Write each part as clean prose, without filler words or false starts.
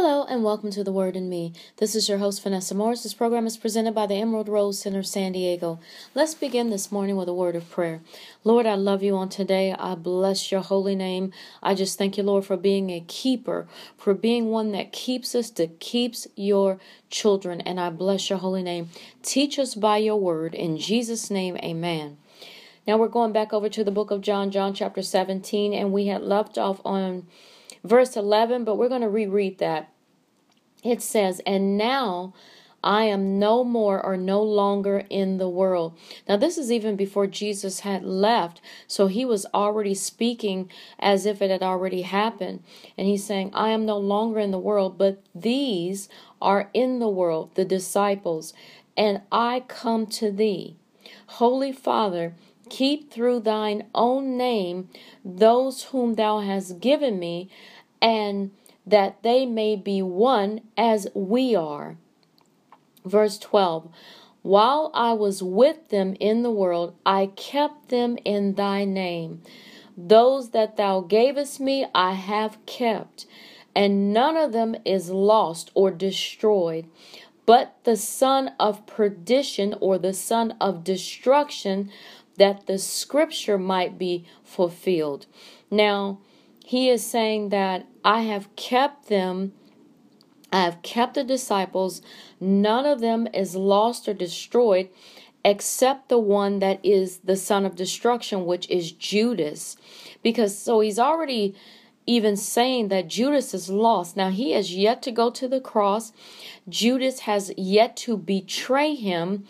Hello and welcome to The Word in Me. This is your host, Vanessa Morris. This program is presented by the Emerald Rose Center, San Diego. Let's begin this morning with a word of prayer. Lord, I love you on today. I bless your holy name. I just thank you, Lord, for being a keeper, for being one that keeps us, that keeps your children. And I bless your holy name. Teach us by your word. In Jesus' name, amen. Now we're going back over to the book of John chapter 17, and we had left off on verse 11, but we're going to reread that. It says, "And now I am no more or no longer in the world." Now this is even before Jesus had left, so he was already speaking as if it had already happened. And he's saying, "I am no longer in the world, but these are in the world, the disciples, and I come to thee. Holy Father, keep through thine own name those whom thou hast given me, and that they may be one as we are." Verse 12, "While I was with them in the world, I kept them in thy name. Those that thou gavest me I have kept, and none of them is lost or destroyed, but the son of perdition," or the son of destruction, "that the scripture might be fulfilled." Now, he is saying that I have kept them, I have kept the disciples. None of them is lost or destroyed except the one that is the son of destruction, which is Judas. Because so he's already even saying that Judas is lost. Now he has yet to go to the cross. Judas has yet to betray him.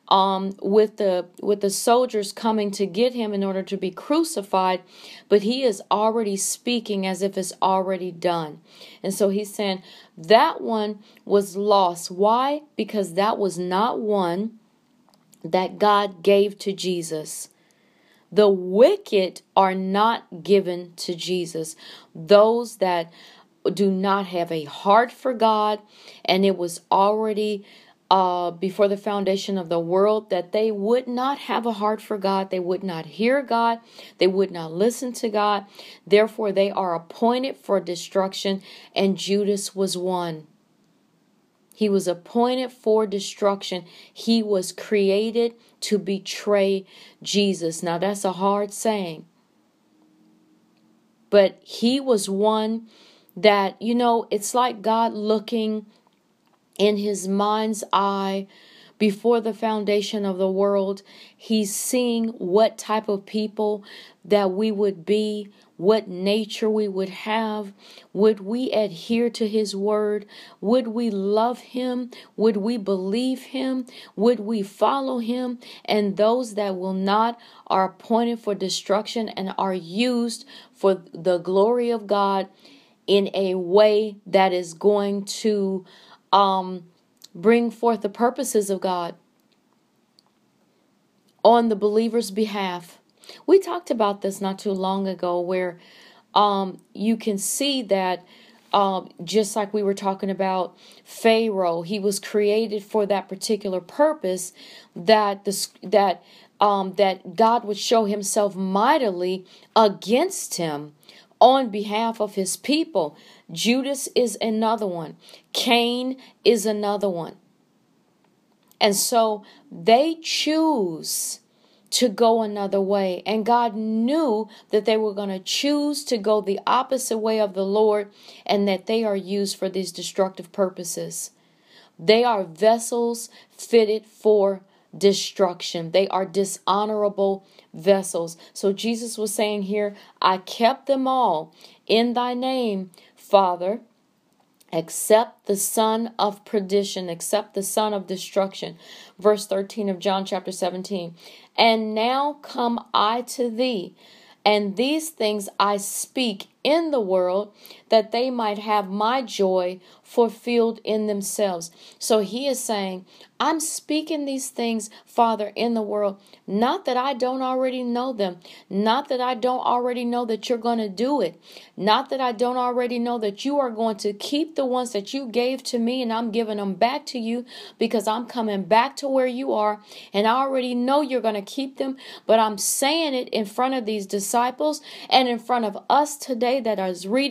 With the soldiers coming to get him in order to be crucified, but he is already speaking as if it's already done. And so he's saying that one was lost. Why? Because that was not one that God gave to Jesus. The wicked are not given to Jesus. Those that do not have a heart for God, and it was already before the foundation of the world that they would not have a heart for God. They would not hear God. They would not listen to God. Therefore, they are appointed for destruction, and Judas was one. He was appointed for destruction. He was created to betray Jesus. Now, that's a hard saying. But he was one that, it's like God looking in his mind's eye before the foundation of the world. He's seeing what type of people that we would be, what nature we would have. Would we adhere to his word? Would we love him? Would we believe him? Would we follow him? And those that will not are appointed for destruction and are used for the glory of God in a way that is going to bring forth the purposes of God on the believer's behalf. We talked about this not too long ago, where you can see that just like we were talking about Pharaoh, he was created for that particular purpose, that God would show himself mightily against him on behalf of his people. Judas is another one. Cain is another one. And so they choose to go another way. And God knew that they were going to choose to go the opposite way of the Lord, and that they are used for these destructive purposes. They are vessels fitted for destruction. They are dishonorable vessels. So Jesus was saying here, I kept them all in thy name, Father, except the son of perdition, except the son of destruction. Verse 13 of John chapter 17. "And now come I to thee, and these things I speak in the world, that they might have my joy fulfilled in themselves." So he is saying, I'm speaking these things, Father, in the world, not that I don't already know them, not that I don't already know that you're going to do it, not that I don't already know that you are going to keep the ones that you gave to me, and I'm giving them back to you because I'm coming back to where you are, and I already know you're going to keep them, but I'm saying it in front of these disciples and in front of us today that is reading it,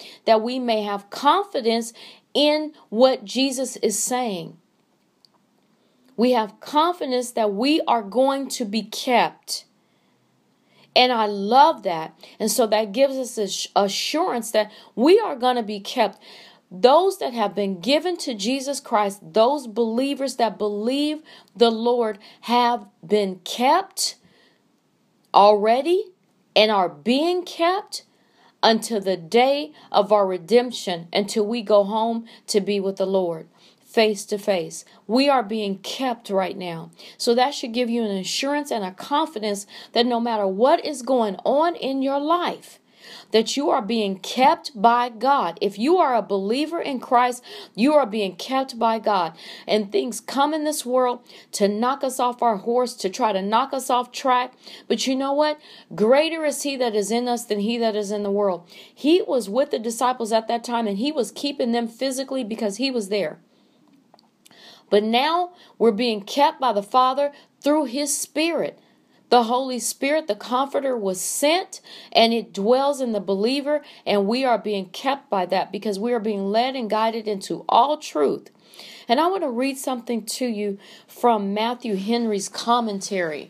that we may have confidence in what Jesus is saying. We have confidence that we are going to be kept. And I love that. And so that gives us this assurance that we are going to be kept. Those that have been given to Jesus Christ, those believers that believe the Lord, have been kept already and are being kept until the day of our redemption, until we go home to be with the Lord face to face. We are being kept right now. So that should give you an assurance and a confidence that no matter what is going on in your life, that you are being kept by God. If you are a believer in Christ, you are being kept by God. And things come in this world to knock us off our horse, to try to knock us off track. But you know what? Greater is He that is in us than he that is in the world. He was with the disciples at that time, and He was keeping them physically because He was there. But now we're being kept by the Father through His Spirit. The Holy Spirit, the Comforter, was sent, and it dwells in the believer, and we are being kept by that because we are being led and guided into all truth. And I want to read something to you from Matthew Henry's commentary.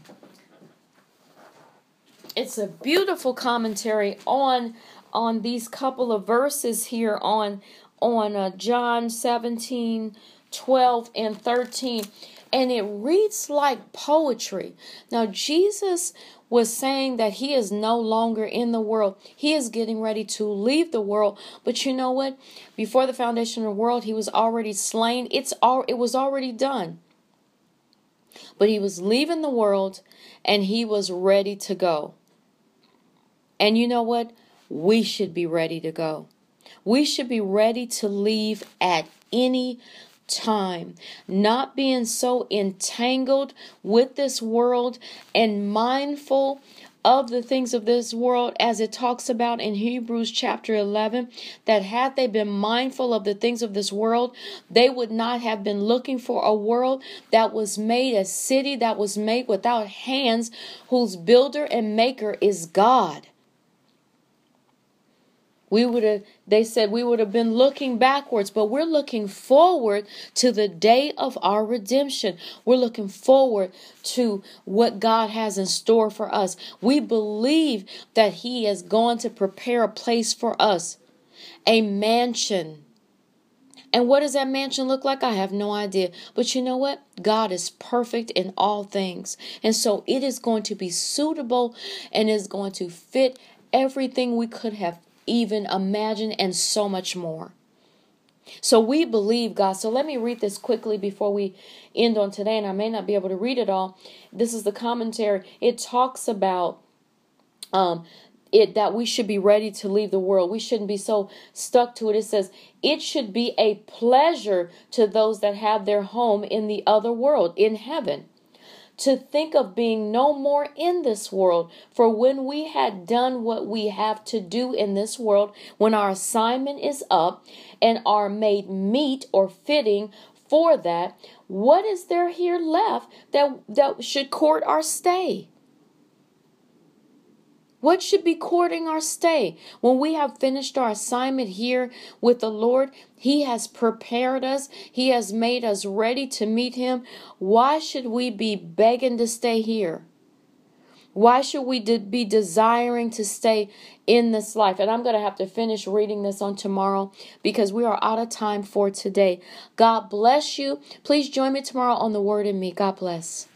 It's a beautiful commentary on these couple of verses here on John 17, 12, and 13. And it reads like poetry. Now, Jesus was saying that He is no longer in the world. He is getting ready to leave the world. But you know what? Before the foundation of the world, He was already slain. It was already done. But He was leaving the world, and He was ready to go. And you know what? We should be ready to go. We should be ready to leave at any time, not being so entangled with this world and mindful of the things of this world, as it talks about in Hebrews chapter 11, that had they been mindful of the things of this world, they would not have been looking for a world that was made, a city that was made without hands, whose builder and maker is God. They said we would have been looking backwards, but we're looking forward to the day of our redemption. We're looking forward to what God has in store for us. We believe that He is going to prepare a place for us, a mansion. And what does that mansion look like? I have no idea. But you know what? God is perfect in all things. And so it is going to be suitable and is going to fit everything we could have even imagine, and so much more. So we believe God. So let me read this quickly before we end on today, and I may not be able to read it all. This is the commentary. It talks about that we should be ready to leave the world. We shouldn't be so stuck to it. It says, it should be a pleasure to those that have their home in the other world, in heaven, to think of being no more in this world. For when we had done what we have to do in this world, when our assignment is up and are made meet or fitting for that, what is there here left that should court our stay? What should be courting our stay? When we have finished our assignment here with the Lord, He has prepared us. He has made us ready to meet Him. Why should we be begging to stay here? Why should we be desiring to stay in this life? And I'm going to have to finish reading this on tomorrow because we are out of time for today. God bless you. Please join me tomorrow on The Word in Me. God bless.